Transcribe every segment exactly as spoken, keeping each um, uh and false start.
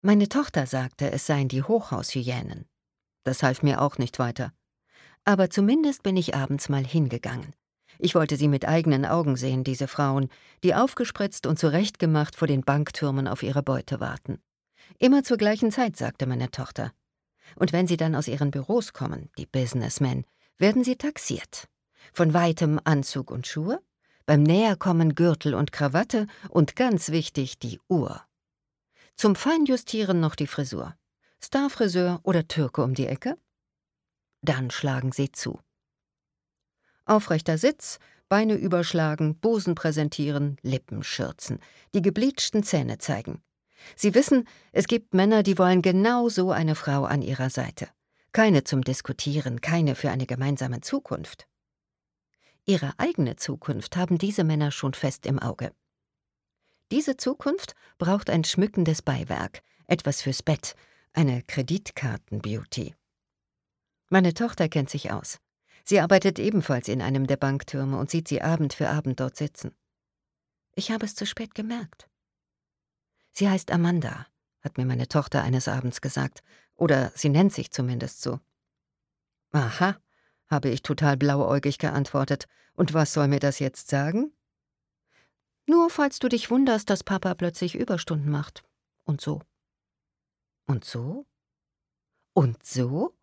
Meine Tochter sagte, es seien die Hochhaushyänen. Das half mir auch nicht weiter. Aber zumindest bin ich abends mal hingegangen. Ich wollte sie mit eigenen Augen sehen, diese Frauen, die aufgespritzt und zurechtgemacht vor den Banktürmen auf ihre Beute warten. Immer zur gleichen Zeit, sagte meine Tochter. Und wenn sie dann aus ihren Büros kommen, die Businessmen, werden sie taxiert. Von weitem Anzug und Schuhe, beim Näherkommen Gürtel und Krawatte und ganz wichtig die Uhr. Zum Feinjustieren noch die Frisur. Starfriseur oder Türke um die Ecke? Dann schlagen sie zu. Aufrechter Sitz, Beine überschlagen, Busen präsentieren, Lippen schürzen, die gebleachten Zähne zeigen. Sie wissen, es gibt Männer, die wollen genau so eine Frau an ihrer Seite. Keine zum Diskutieren, keine für eine gemeinsame Zukunft. Ihre eigene Zukunft haben diese Männer schon fest im Auge. Diese Zukunft braucht ein schmückendes Beiwerk, etwas fürs Bett, eine Kreditkarten-Beauty. Meine Tochter kennt sich aus. Sie arbeitet ebenfalls in einem der Banktürme und sieht sie Abend für Abend dort sitzen. Ich habe es zu spät gemerkt. Sie heißt Amanda, hat mir meine Tochter eines Abends gesagt, oder sie nennt sich zumindest so. Aha, habe ich total blauäugig geantwortet. Und was soll mir das jetzt sagen? Nur falls du dich wunderst, dass Papa plötzlich Überstunden macht. Und so. Und so? Und so?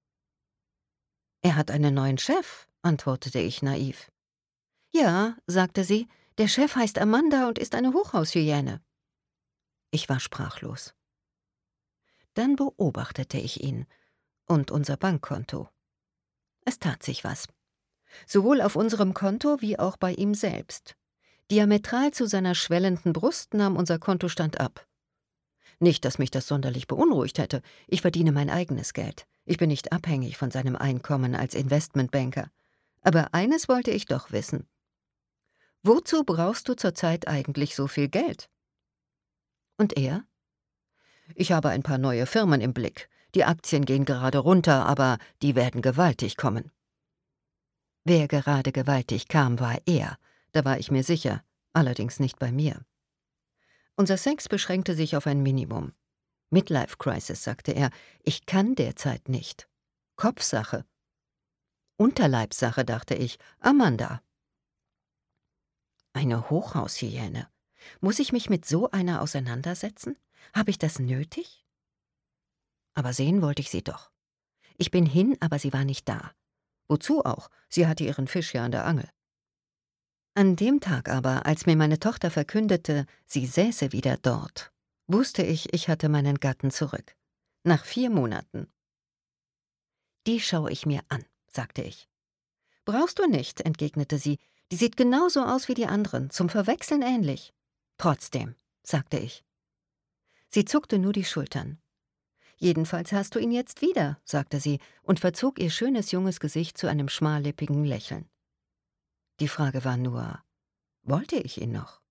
Er hat einen neuen Chef, antwortete ich naiv. Ja, sagte sie, der Chef heißt Amanda und ist eine Hochhaushyäne. Ich war sprachlos. Dann beobachtete ich ihn und unser Bankkonto. Es tat sich was. Sowohl auf unserem Konto wie auch bei ihm selbst. Diametral zu seiner schwellenden Brust nahm unser Kontostand ab. Nicht, dass mich das sonderlich beunruhigt hätte. Ich verdiene mein eigenes Geld. Ich bin nicht abhängig von seinem Einkommen als Investmentbanker. Aber eines wollte ich doch wissen. Wozu brauchst du zurzeit eigentlich so viel Geld? Und er? Ich habe ein paar neue Firmen im Blick. Die Aktien gehen gerade runter, aber die werden gewaltig kommen. Wer gerade gewaltig kam, war er. Da war ich mir sicher. Allerdings nicht bei mir. Unser Sex beschränkte sich auf ein Minimum. Midlife-Crisis, sagte er. Ich kann derzeit nicht. Kopfsache. Unterleibssache, dachte ich. Amanda. Eine Hochhaushyäne. Muss ich mich mit so einer auseinandersetzen? Habe ich das nötig? Aber sehen wollte ich sie doch. Ich bin hin, aber sie war nicht da. Wozu auch? Sie hatte ihren Fisch ja an der Angel. An dem Tag aber, als mir meine Tochter verkündete, sie säße wieder dort, wusste ich, ich hatte meinen Gatten zurück. Nach vier Monaten. Die schaue ich mir an, sagte ich. Brauchst du nicht, entgegnete sie. Die sieht genauso aus wie die anderen, zum Verwechseln ähnlich. Trotzdem, sagte ich. Sie zuckte nur die Schultern. Jedenfalls hast du ihn jetzt wieder, sagte sie und verzog ihr schönes junges Gesicht zu einem schmallippigen Lächeln. Die Frage war nur, wollte ich ihn noch?